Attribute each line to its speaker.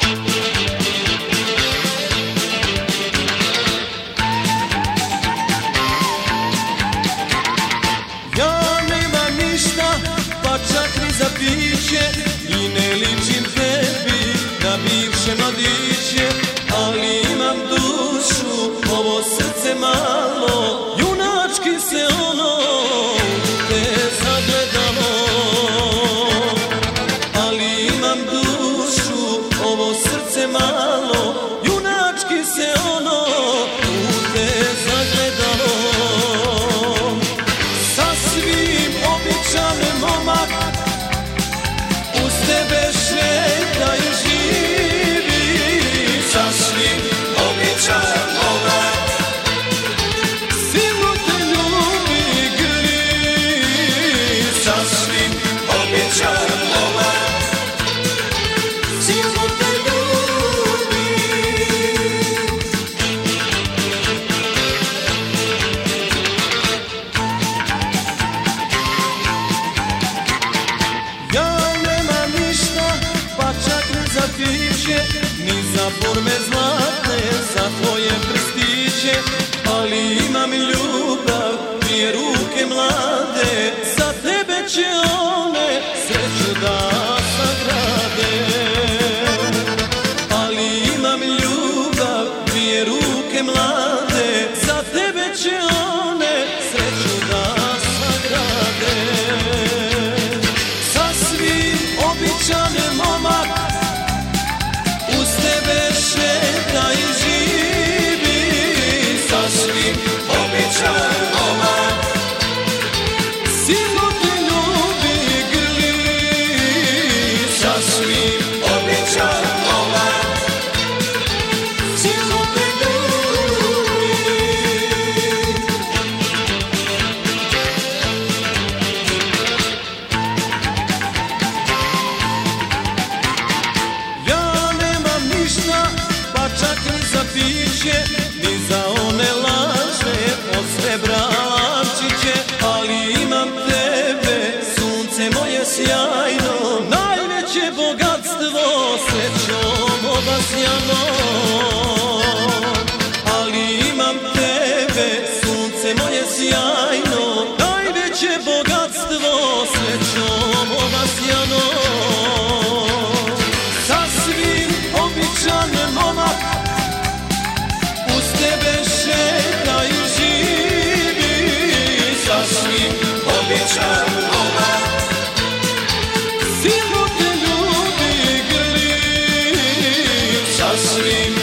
Speaker 1: I ne ličim tebi na bivše mladiće, ali imam dušu, ovo srce malo, junački se ono te zagledalo. Ali imam dušu, ovo srce malo, junački se ono te zagledalo. Sasvim običan momak, uz tebe šeta i živi. Sasvim običan momak, silno te ljubi, grli. Sasvim običan momak, silno te ljubi. Ja piće, ni za forme zlatne, za tvoje prstiće, ali imam ljubav, dvije ruke mlade, za tebe će one sreću da sagrade. Ali imam ljubav, dvije ruke mlade, za tebe će one sreću da sagrade. Sasvim običan momak, uz tebe šeta i živi. Sasvim običan momak, silno te ljubi, grli. Sasvim običan momak, silno te ljubi. Pa čak ni za piće, ni za one laže od srebra lamčiće, ali imam tebe, sunce moje sjajno, najveće bogatstvo, srećom obasjano. Ali imam tebe, sunce moje sjajno, najveće bogatstvo, srećom obasjano. Sasvim običan momak, uz tebe šeta i živi. Sasvim običan momak, silno te ljubi, grli. Sasvim